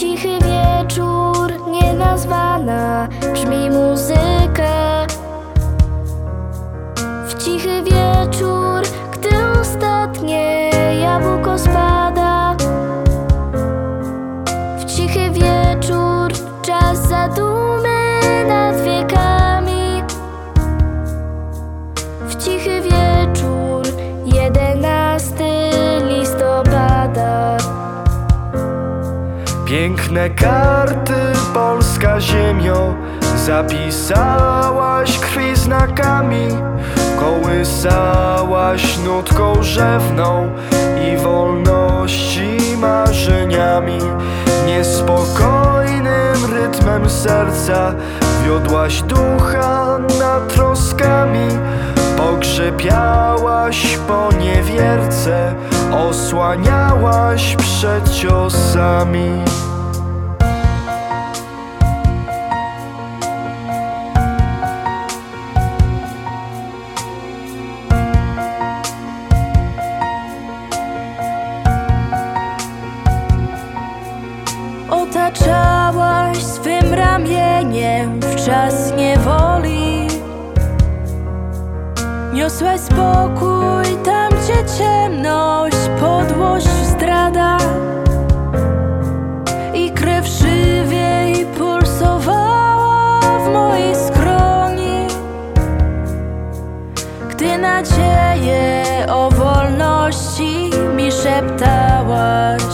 cichy wieczór, nienazwana brzmi muzyka. W cichy wieczór, gdy ostatnie jabłko spada. W cichy wieczór, czas zadumy nad wiekami. W cichy wieczór, 11 listopada. Piękne karty, polska ziemio, zapisałaś krwi znakami. Kołysałaś nutką rzewną i wolności marzeniami. Niespokojnym rytmem serca wiodłaś ducha nad troskami. Pogrzebiałaś po niewierce, osłaniałaś przed ciosami. Otaczałaś swym ramieniem w czas niewoli. Niosłaś spokój tam, gdzie ciemność podłość zdrada. I krew żywiej pulsowała w mojej skroni, gdy nadzieję o wolności mi szeptałaś.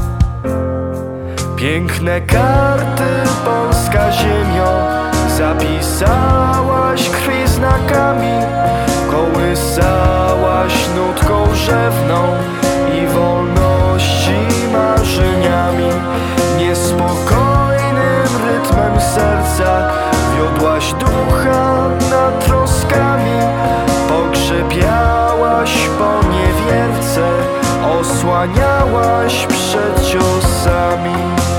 Piękne karty, polska ziemio, zapisałaś krwi znakami. Kołysałaś nutką rzewną i wolności marzeniami. Niespokojnym rytmem serca wiodłaś ducha nad troskami. Pogrzebiałaś po niewierce, osłaniałaś przed ciosami.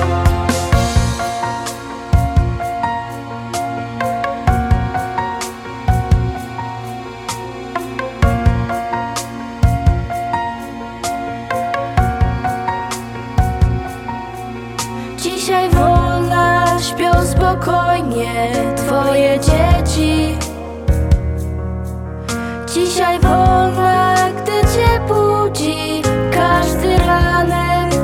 Dzisiaj wolna śpią spokojnie twoje dzieci. Dzisiaj wolna, gdy cię budzi każdy ranek.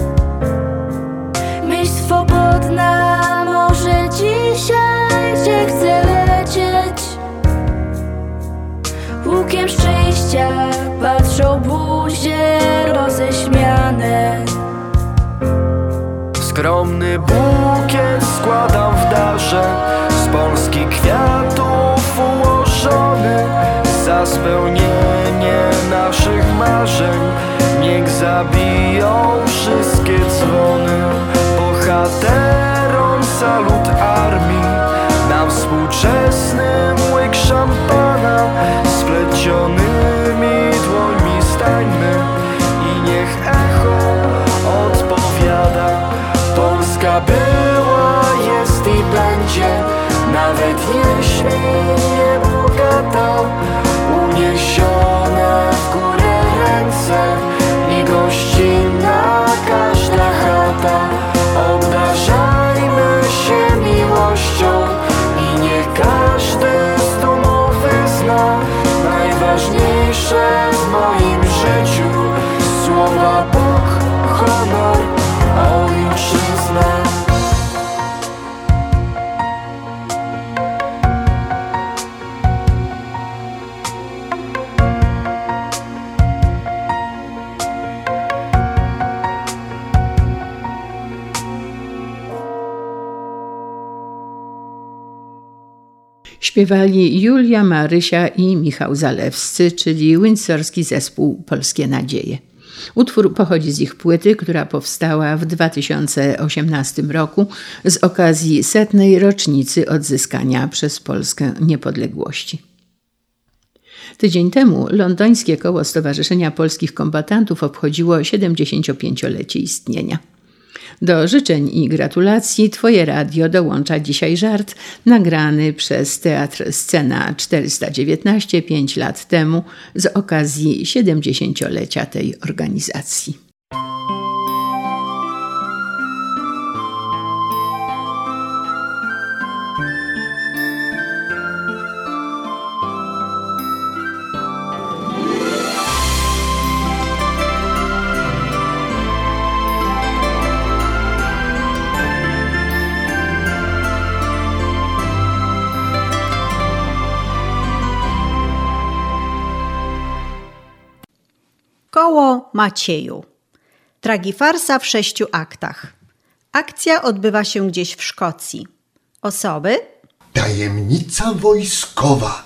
Myśl swobodna, może dzisiaj gdzie chce lecieć. Łukiem szczęścia patrzą buzie roześmiane. Skromny bukiet składam w darze, z polskich kwiatów ułożony, za spełnienie naszych marzeń. Niech zabiją wszystkie dzwony. Bohaterom salut armii, na współczesnym łyk szampana. Splecionymi dłońmi stańmy i niech echo odpowiada. Polska była, jest i będzie, nawet jeśli nie bogata. Uniesione w górę ręce i gościnna każda chata. Obdarzajmy się miłością i niech każdy z dumą wyzna najważniejsze w moim życiu słowa Bóg, honor, ojczyzna. Śpiewali Julia, Marysia i Michał Zalewscy, czyli windsorski zespół Polskie Nadzieje. Utwór pochodzi z ich płyty, która powstała w 2018 roku z okazji 100. rocznicy odzyskania przez Polskę niepodległości. Tydzień temu londyńskie koło Stowarzyszenia Polskich Kombatantów obchodziło 75-lecie istnienia. Do życzeń i gratulacji Twoje radio dołącza dzisiaj żart nagrany przez Teatr Scena 419 5 lat temu z okazji 70-lecia tej organizacji. Koło Macieju. Tragifarsa w 6 aktach. Akcja odbywa się gdzieś w Szkocji. Osoby: Tajemnica wojskowa.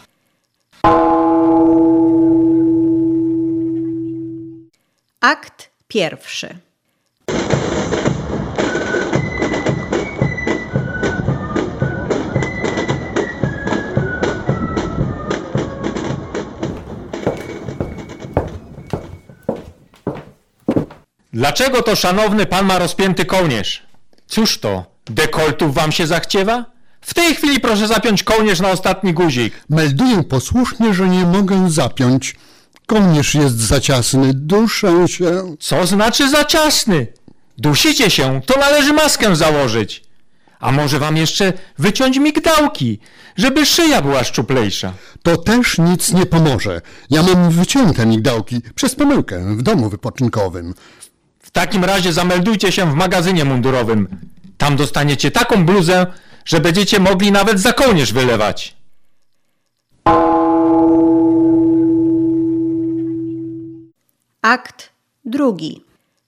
Akt pierwszy. Dlaczego to szanowny pan ma rozpięty kołnierz? Cóż to, dekoltów wam się zachciewa? W tej chwili proszę zapiąć kołnierz na ostatni guzik. Melduję posłusznie, że nie mogę zapiąć. Kołnierz jest za ciasny, duszę się. Co znaczy za ciasny? Dusicie się, to należy maskę założyć. A może wam jeszcze wyciąć migdałki, żeby szyja była szczuplejsza? To też nic nie pomoże. Ja mam wycięte migdałki przez pomyłkę w domu wypoczynkowym. W takim razie zameldujcie się w magazynie mundurowym. Tam dostaniecie taką bluzę, że będziecie mogli nawet za kołnierz wylewać. Akt drugi.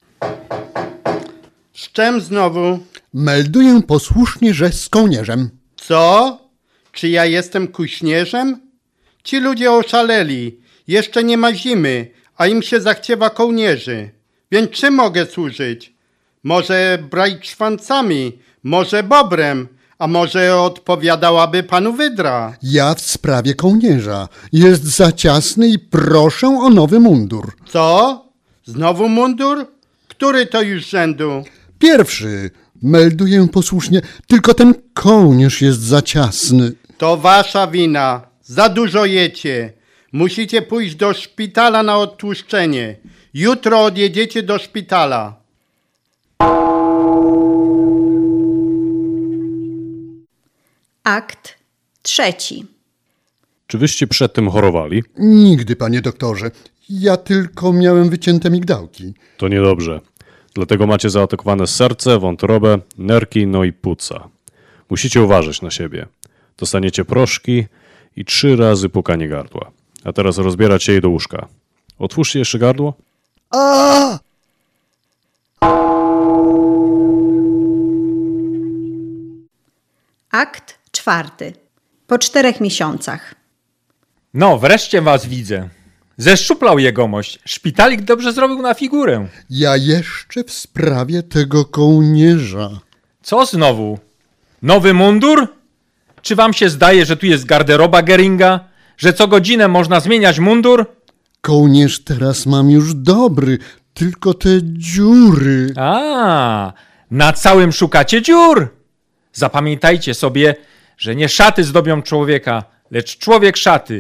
Z czym znowu? Melduję posłusznie, że z kołnierzem. Co? Czy ja jestem kuśnierzem? Ci ludzie oszaleli. Jeszcze nie ma zimy, a im się zachciewa kołnierzy. Więc czym mogę służyć? Może brajczwancami, może bobrem, a może odpowiadałaby panu wydra? Ja w sprawie kołnierza. Jest za ciasny i proszę o nowy mundur. Co? Znowu mundur? Który to już rzędu? Pierwszy. Melduję posłusznie, tylko ten kołnierz jest za ciasny. To wasza wina. Za dużo jecie. Musicie pójść do szpitala na odtłuszczenie. Jutro odjedziecie do szpitala. Akt trzeci. Czy wyście przed tym chorowali? Nigdy, panie doktorze. Ja tylko miałem wycięte migdałki. To niedobrze. Dlatego macie zaatakowane serce, wątrobę, nerki, no i płuca. Musicie uważać na siebie. Dostaniecie proszki i 3 razy pukanie gardła. A teraz rozbierać się i do łóżka. Otwórzcie jeszcze gardło. A! Akt czwarty. Po 4 miesiącach. No, wreszcie was widzę. Zeszczuplał jegomość. Szpitalik dobrze zrobił na figurę. Ja jeszcze w sprawie tego kołnierza. Co znowu? Nowy mundur? Czy wam się zdaje, że tu jest garderoba Geringa? Że co godzinę można zmieniać mundur? Kołnierz teraz mam już dobry, tylko te dziury. A, na całym szukacie dziur. Zapamiętajcie sobie, że nie szaty zdobią człowieka, lecz człowiek szaty.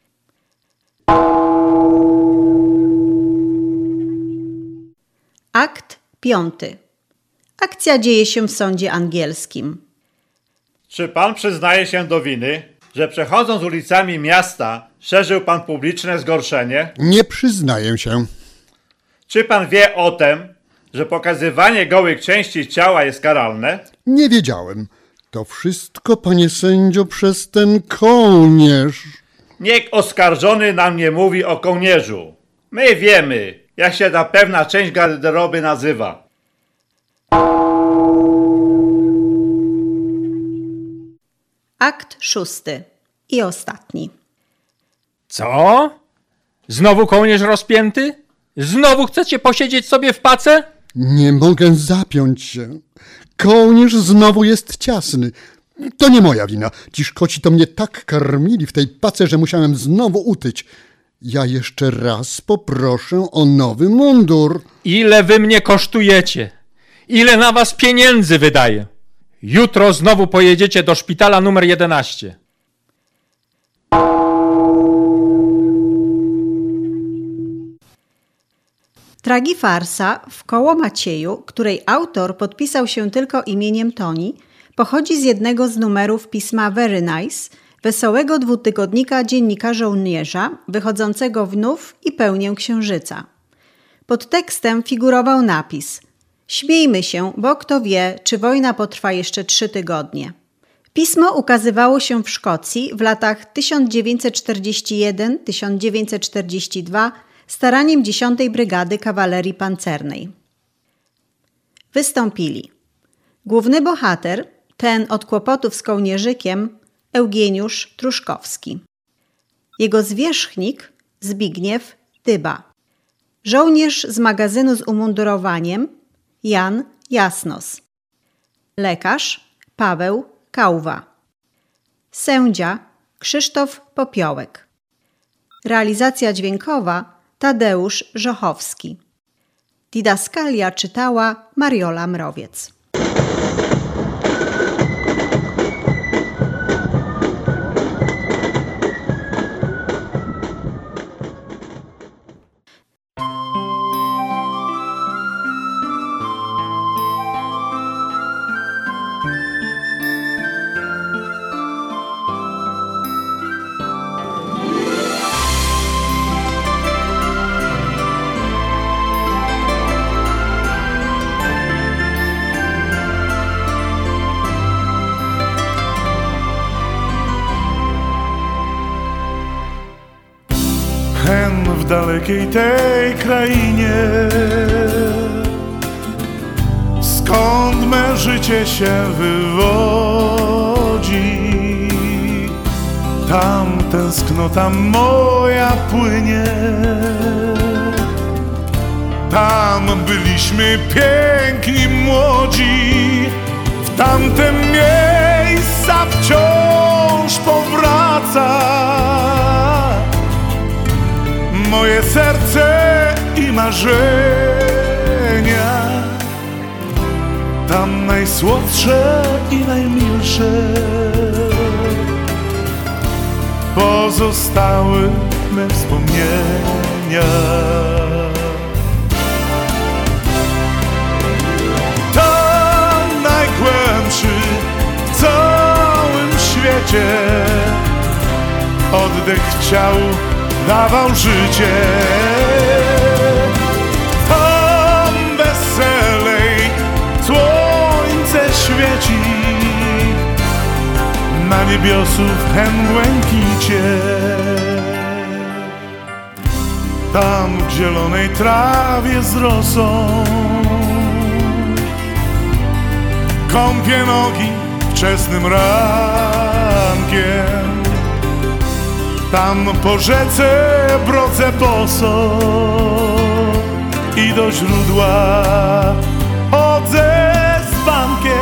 Akt piąty. Akcja dzieje się w sądzie angielskim. Czy pan przyznaje się do winy, że przechodząc ulicami miasta szerzył pan publiczne zgorszenie? Nie przyznaję się. Czy pan wie o tym, że pokazywanie gołych części ciała jest karalne? Nie wiedziałem. To wszystko, panie sędzio, przez ten kołnierz. Niech oskarżony nam nie mówi o kołnierzu. My wiemy, jak się ta pewna część garderoby nazywa. Akt szósty i ostatni. Co? Znowu kołnierz rozpięty? Znowu chcecie posiedzieć sobie w pace? Nie mogę zapiąć się. Kołnierz znowu jest ciasny. To nie moja wina. Ci Szkoci to mnie tak karmili w tej pace, że musiałem znowu utyć. Ja jeszcze raz poproszę o nowy mundur. Ile wy mnie kosztujecie? Ile na was pieniędzy wydaję? Jutro znowu pojedziecie do szpitala numer 11. Tragifarsa w Koło Macieju, której autor podpisał się tylko imieniem Toni, pochodzi z jednego z numerów pisma Very Nice, wesołego dwutygodnika Dziennika Żołnierza, wychodzącego w Nów i Pełnię Księżyca. Pod tekstem figurował napis: Śmiejmy się, bo kto wie, czy wojna potrwa jeszcze 3 tygodnie. Pismo ukazywało się w Szkocji w latach 1941-1942 staraniem 10. Brygady Kawalerii Pancernej. Wystąpili główny bohater, ten od kłopotów z kołnierzykiem, Eugeniusz Truszkowski. Jego zwierzchnik Zbigniew Dyba. Żołnierz z magazynu z umundurowaniem Jan Jasnos. Lekarz Paweł Kałwa. Sędzia Krzysztof Popiołek. Realizacja dźwiękowa Tadeusz Żochowski. Didaskalia czytała Mariola Mrowiec. W dalekiej tej krainie, skąd me życie się wywodzi, tam tęsknota moja płynie. Tam byliśmy piękni, młodzi, w tamte miejsca wciąż powraca moje serce i marzenia. Tam najsłodsze i najmilsze pozostały me wspomnienia. Tam najgłębszy w całym świecie oddech ciału dawał życie. Tam weselej słońce świeci na niebiosów hen błękicie. Tam w zielonej trawie z rosą kąpie nogi wczesnym rankiem. Tam po rzece brodzę boso i do źródła chodzę z bankiem.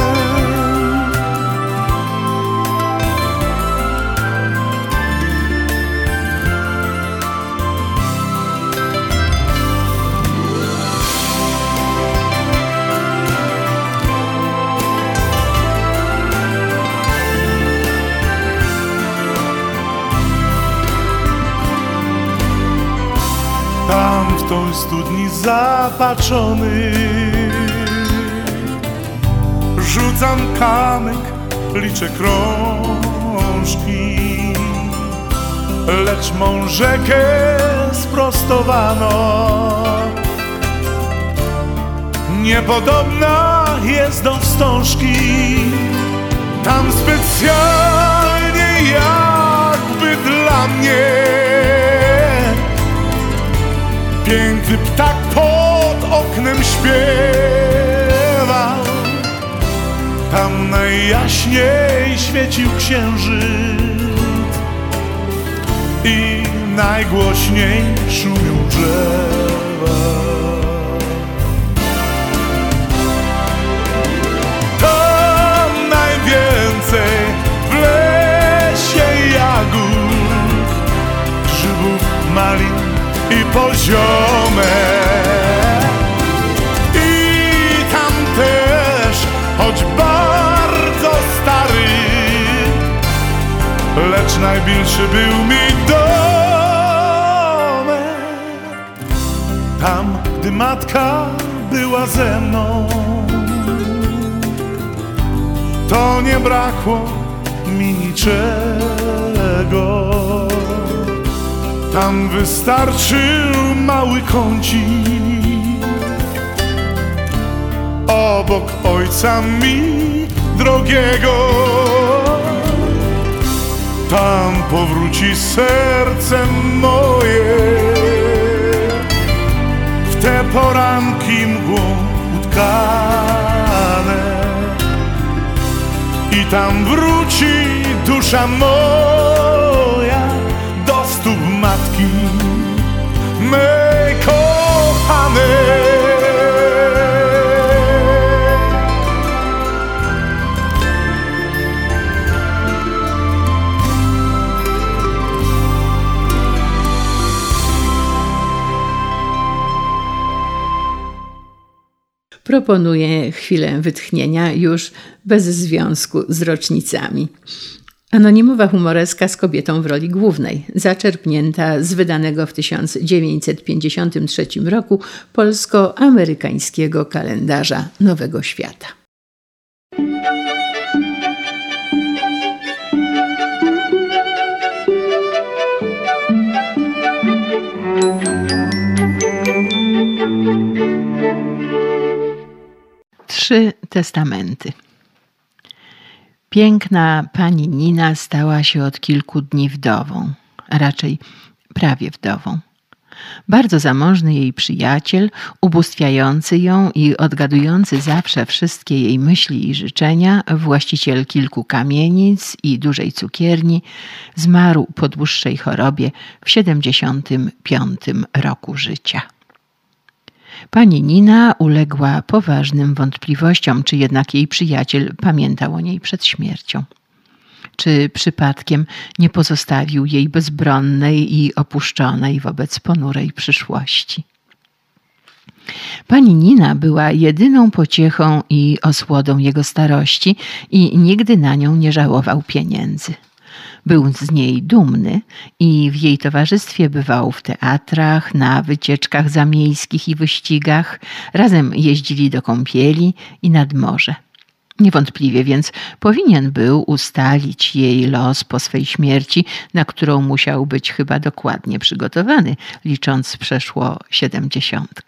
Tam w tą studni zapatrzony rzucam kamyk, liczę krążki, lecz mą rzekę sprostowano niepodobna jest do wstążki. Tam specjalnie jakby dla mnie piękny ptak pod oknem śpiewał. Tam najjaśniej świecił księżyc i najgłośniej szumią drzewa. Tam najwięcej w lesie jagód, grzybów, malin i poziome. I tam też, choć bardzo stary, lecz najmilszy był mi domek. Tam, gdy matka była ze mną, to nie brakło mi niczego. Tam wystarczył mały kącik obok ojca mi drogiego. Tam powróci serce moje w te poranki mgłą utkane. I tam wróci dusza moja do stóp matki mej kochanej. Proponuję chwilę wytchnienia już bez związku z rocznicami. Anonimowa humoreska z kobietą w roli głównej, zaczerpnięta z wydanego w 1953 roku polsko-amerykańskiego kalendarza Nowego Świata. Trzy testamenty. Piękna pani Nina stała się od kilku dni wdową, a raczej prawie wdową. Bardzo zamożny jej przyjaciel, ubóstwiający ją i odgadujący zawsze wszystkie jej myśli i życzenia, właściciel kilku kamienic i dużej cukierni, zmarł po dłuższej chorobie w 75 roku życia. Pani Nina uległa poważnym wątpliwościom, czy jednak jej przyjaciel pamiętał o niej przed śmiercią. Czy przypadkiem nie pozostawił jej bezbronnej i opuszczonej wobec ponurej przyszłości. Pani Nina była jedyną pociechą i osłodą jego starości i nigdy na nią nie żałował pieniędzy. Był z niej dumny i w jej towarzystwie bywał w teatrach, na wycieczkach zamiejskich i wyścigach. Razem jeździli do kąpieli i nad morze. Niewątpliwie więc powinien był ustalić jej los po swej śmierci, na którą musiał być chyba dokładnie przygotowany, licząc przeszło 70.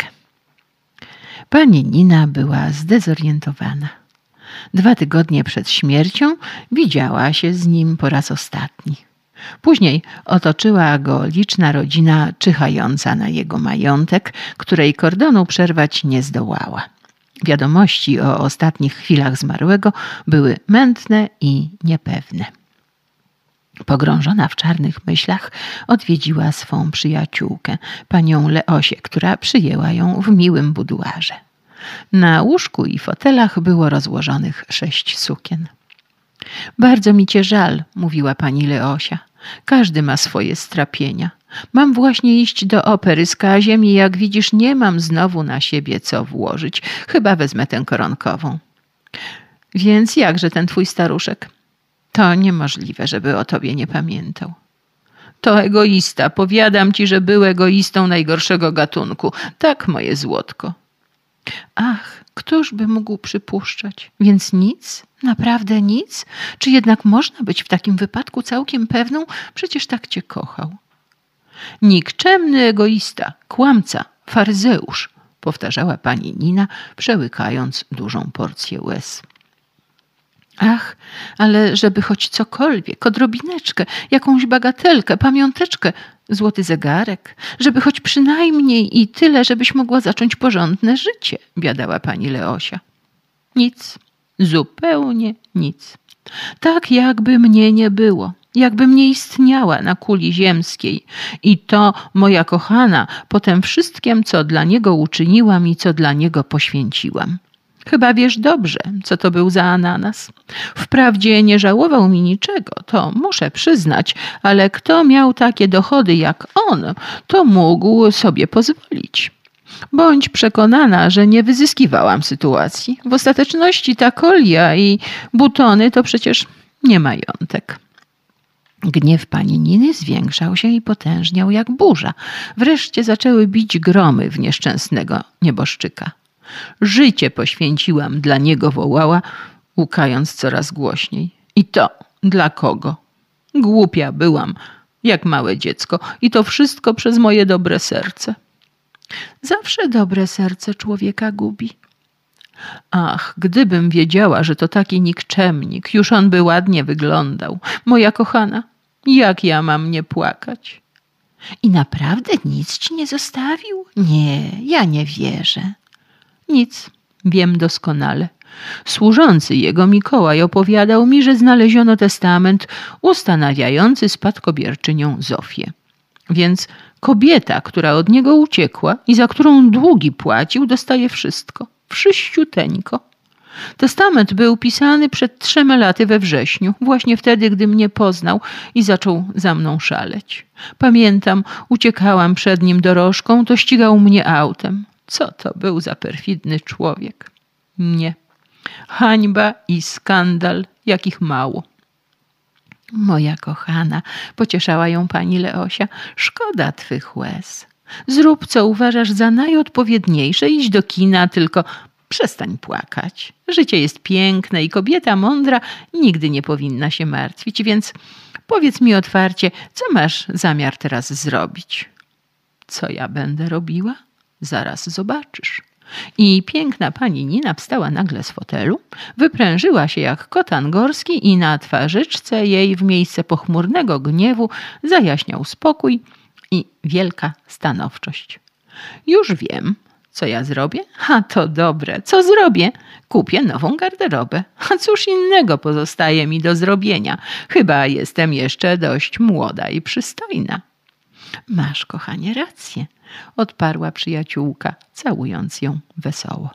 Pani Nina była zdezorientowana. 2 tygodnie przed śmiercią widziała się z nim po raz ostatni. Później otoczyła go liczna rodzina czyhająca na jego majątek, której kordonu przerwać nie zdołała. Wiadomości o ostatnich chwilach zmarłego były mętne i niepewne. Pogrążona w czarnych myślach odwiedziła swą przyjaciółkę, panią Leosię, która przyjęła ją w miłym buduarze. Na łóżku i fotelach było rozłożonych 6 sukien. Bardzo mi cię żal, mówiła pani Leosia. Każdy ma swoje strapienia. Mam właśnie iść do opery z Kaziem i jak widzisz, nie mam znowu na siebie co włożyć. Chyba wezmę tę koronkową. Więc jakże ten twój staruszek? To niemożliwe, żeby o tobie nie pamiętał. To egoista. Powiadam ci, że był egoistą najgorszego gatunku. Tak, moje złotko. Ach, któż by mógł przypuszczać? Więc nic? Naprawdę nic? Czy jednak można być w takim wypadku całkiem pewną? Przecież tak cię kochał. Nikczemny egoista, kłamca, faryzeusz, powtarzała pani Nina, przełykając dużą porcję łez. Ach, ale żeby choć cokolwiek, odrobineczkę, jakąś bagatelkę, pamiąteczkę, złoty zegarek, żeby choć przynajmniej i tyle, żebyś mogła zacząć porządne życie, biadała pani Leosia. Nic, zupełnie nic. Tak jakby mnie nie było, jakbym nie istniała na kuli ziemskiej. I to, moja kochana, po tym wszystkim, co dla niego uczyniłam i co dla niego poświęciłam. Chyba wiesz dobrze, co to był za ananas. Wprawdzie nie żałował mi niczego, to muszę przyznać, ale kto miał takie dochody jak on, to mógł sobie pozwolić. Bądź przekonana, że nie wyzyskiwałam sytuacji. W ostateczności ta kolia i butony to przecież nie majątek. Gniew pani Niny zwiększał się i potężniał jak burza. Wreszcie zaczęły bić gromy w nieszczęsnego nieboszczyka. Życie poświęciłam dla niego, wołała, łkając coraz głośniej. I to dla kogo? Głupia byłam, jak małe dziecko, i to wszystko przez moje dobre serce. Zawsze dobre serce człowieka gubi. Ach, gdybym wiedziała, że to taki nikczemnik, już on by ładnie wyglądał. Moja kochana, jak ja mam nie płakać? I naprawdę nic ci nie zostawił? Nie, ja nie wierzę. Nic, wiem doskonale. Służący jego Mikołaj opowiadał mi, że znaleziono testament ustanawiający spadkobierczynią Zofię. Więc kobieta, która od niego uciekła i za którą długi płacił, dostaje wszystko. Wszyściuteńko. Testament był pisany przed 3 laty we wrześniu, właśnie wtedy, gdy mnie poznał i zaczął za mną szaleć. Pamiętam, uciekałam przed nim dorożką, to ścigał mnie autem. Co to był za perfidny człowiek? Nie. Hańba i skandal, jakich mało. Moja kochana, pocieszała ją pani Leosia, szkoda twych łez. Zrób, co uważasz za najodpowiedniejsze, idź do kina, tylko przestań płakać. Życie jest piękne i kobieta mądra nigdy nie powinna się martwić, więc powiedz mi otwarcie, co masz zamiar teraz zrobić? Co ja będę robiła? Zaraz zobaczysz. I piękna pani Nina wstała nagle z fotelu, wyprężyła się jak kot angorski i na twarzyczce jej w miejsce pochmurnego gniewu zajaśniał spokój i wielka stanowczość. Już wiem, co ja zrobię? A to dobre. Co zrobię? Kupię nową garderobę. A cóż innego pozostaje mi do zrobienia? Chyba jestem jeszcze dość młoda i przystojna. Masz, kochanie, rację, odparła przyjaciółka, całując ją wesoło.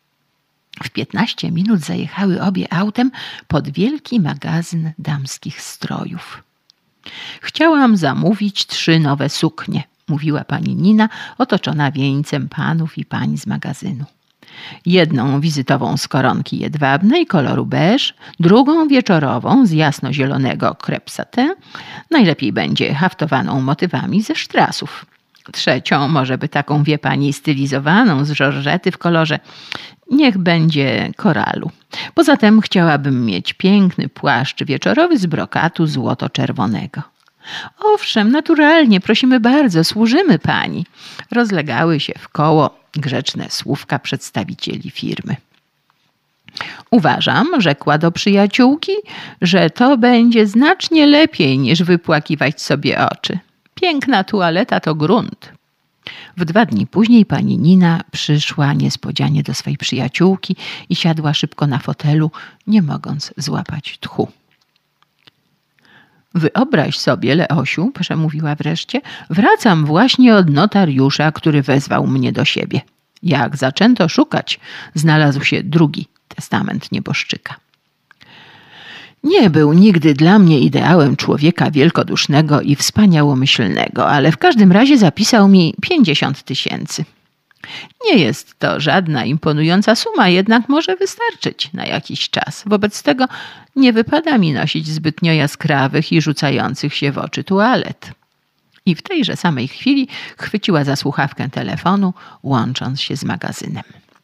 W 15 minut zajechały obie autem pod wielki magazyn damskich strojów. Chciałam zamówić 3 nowe suknie, mówiła pani Nina, otoczona wieńcem panów i pań z magazynu. Jedną wizytową z koronki jedwabnej koloru beige, drugą wieczorową z jasnozielonego crêpe satin, najlepiej będzie haftowaną motywami ze sztrasów. Trzecią, może by taką, wie pani, stylizowaną z żorżety w kolorze, niech będzie koralu. Poza tym chciałabym mieć piękny płaszcz wieczorowy z brokatu złoto-czerwonego. Owszem, naturalnie, prosimy bardzo, służymy pani. Rozlegały się w koło grzeczne słówka przedstawicieli firmy. Uważam, rzekła do przyjaciółki, że to będzie znacznie lepiej niż wypłakiwać sobie oczy. Piękna tualeta to grunt. W 2 dni później pani Nina przyszła niespodzianie do swej przyjaciółki i siadła szybko na fotelu, nie mogąc złapać tchu. Wyobraź sobie, Leosiu, przemówiła wreszcie, wracam właśnie od notariusza, który wezwał mnie do siebie. Jak zaczęto szukać, znalazł się drugi testament nieboszczyka. Nie był nigdy dla mnie ideałem człowieka wielkodusznego i wspaniałomyślnego, ale w każdym razie zapisał mi 50 000. Nie jest to żadna imponująca suma, jednak może wystarczyć na jakiś czas. Wobec tego nie wypada mi nosić zbytnio jaskrawych i rzucających się w oczy tualet. I w tejże samej chwili chwyciła za słuchawkę telefonu, łącząc się z magazynem.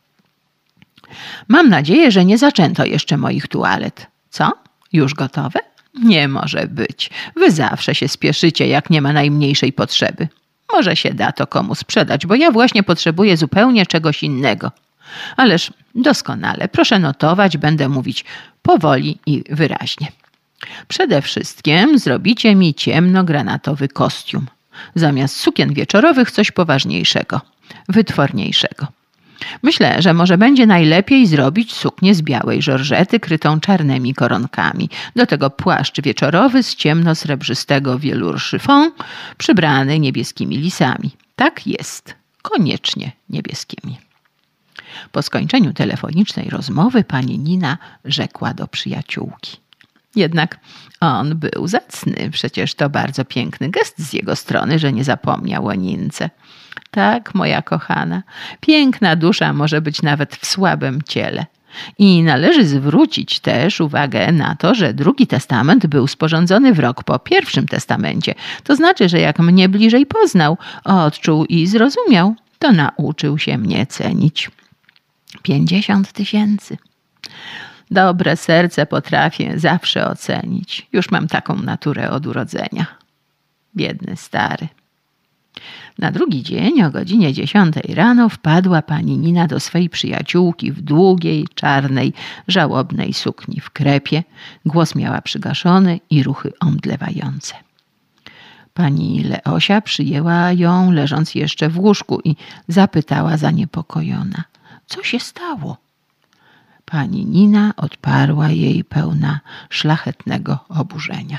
Mam nadzieję, że nie zaczęto jeszcze moich tualet. Co? Już gotowe? Nie może być. Wy zawsze się spieszycie, jak nie ma najmniejszej potrzeby. Może się da to komu sprzedać, bo ja właśnie potrzebuję zupełnie czegoś innego. Ależ doskonale, proszę notować, będę mówić powoli i wyraźnie. Przede wszystkim zrobicie mi ciemnogranatowy kostium. Zamiast sukien wieczorowych coś poważniejszego, wytworniejszego. Myślę, że może będzie najlepiej zrobić suknię z białej żorżety krytą czarnymi koronkami. Do tego płaszcz wieczorowy z ciemnosrebrzystego velour chiffon przybrany niebieskimi lisami. Tak jest, koniecznie niebieskimi. Po skończeniu telefonicznej rozmowy pani Nina rzekła do przyjaciółki. Jednak on był zacny, przecież to bardzo piękny gest z jego strony, że nie zapomniał o Nince. Tak, moja kochana, piękna dusza może być nawet w słabym ciele. I należy zwrócić też uwagę na to, że drugi testament był sporządzony w rok po pierwszym testamencie. To znaczy, że jak mnie bliżej poznał, odczuł i zrozumiał, to nauczył się mnie cenić. 50 000. Dobre serce potrafię zawsze ocenić. Już mam taką naturę od urodzenia. Biedny stary. Na drugi dzień o godzinie 10 rano wpadła pani Nina do swej przyjaciółki w długiej, czarnej, żałobnej sukni w krepie. Głos miała przygaszony i ruchy omdlewające. Pani Leosia przyjęła ją leżąc jeszcze w łóżku i zapytała zaniepokojona: co się stało? Pani Nina odparła jej pełna szlachetnego oburzenia: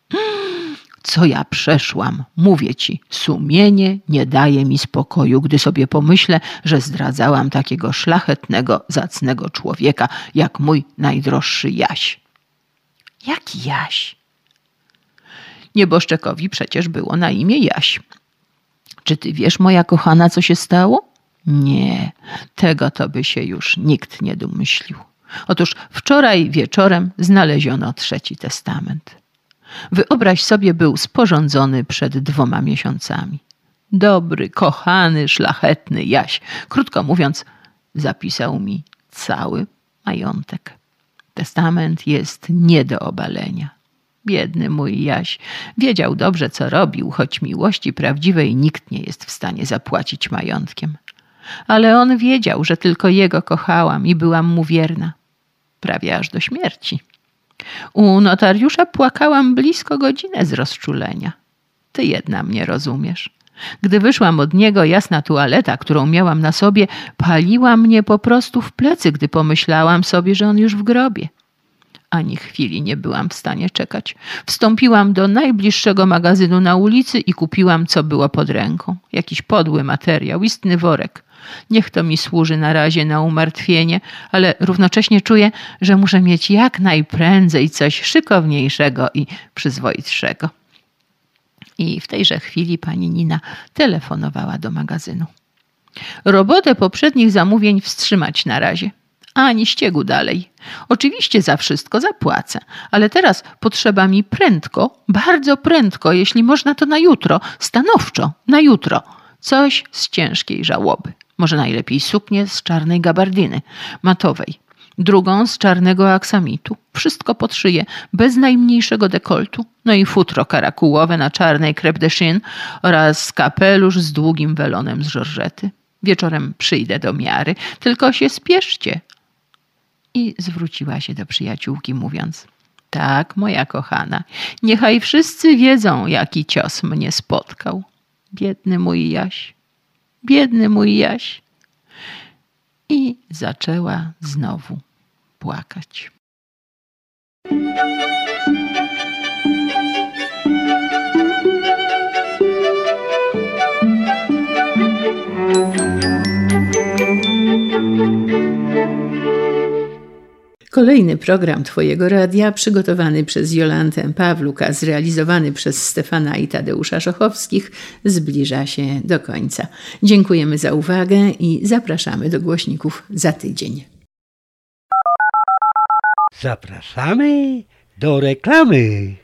co ja przeszłam, mówię ci, sumienie nie daje mi spokoju, gdy sobie pomyślę, że zdradzałam takiego szlachetnego, zacnego człowieka, jak mój najdroższy Jaś. Jaki Jaś? Nieboszczykowi przecież było na imię Jaś. Czy ty wiesz, moja kochana, co się stało? Nie, tego to by się już nikt nie domyślił. Otóż wczoraj wieczorem znaleziono 3. testament. Wyobraź sobie, był sporządzony przed 2 miesiącami. Dobry, kochany, szlachetny Jaś, krótko mówiąc, zapisał mi cały majątek. Testament jest nie do obalenia. Biedny mój Jaś wiedział dobrze, co robił, choć miłości prawdziwej nikt nie jest w stanie zapłacić majątkiem. Ale on wiedział, że tylko jego kochałam i byłam mu wierna. Prawie aż do śmierci. U notariusza płakałam blisko godzinę z rozczulenia. Ty jedna mnie rozumiesz. Gdy wyszłam od niego, jasna tualeta, którą miałam na sobie, paliła mnie po prostu w plecy, gdy pomyślałam sobie, że on już w grobie. Ani chwili nie byłam w stanie czekać. Wstąpiłam do najbliższego magazynu na ulicy i kupiłam, co było pod ręką. Jakiś podły materiał, istny worek. Niech to mi służy na razie na umartwienie, ale równocześnie czuję, że muszę mieć jak najprędzej coś szykowniejszego i przyzwoitszego. I w tejże chwili pani Nina telefonowała do magazynu. Robotę poprzednich zamówień wstrzymać na razie. Ani ściegu dalej. Oczywiście za wszystko zapłacę, ale teraz potrzeba mi prędko, bardzo prędko, jeśli można to na jutro, stanowczo, na jutro. Coś z ciężkiej żałoby. Może najlepiej suknię z czarnej gabardyny, matowej. Drugą z czarnego aksamitu. Wszystko pod szyję, bez najmniejszego dekoltu. No i futro karakułowe na czarnej crêpe de chine oraz kapelusz z długim welonem z żorżety. Wieczorem przyjdę do miary, tylko się spieszcie. I zwróciła się do przyjaciółki, mówiąc: tak, moja kochana, niechaj wszyscy wiedzą, jaki cios mnie spotkał. Biedny mój Jaś, biedny mój Jaś. I zaczęła znowu płakać. Kolejny program Twojego Radia, przygotowany przez Jolantę Pawluka, zrealizowany przez Stefana i Tadeusza Szochowskich, zbliża się do końca. Dziękujemy za uwagę i zapraszamy do głośników za tydzień. Zapraszamy do reklamy.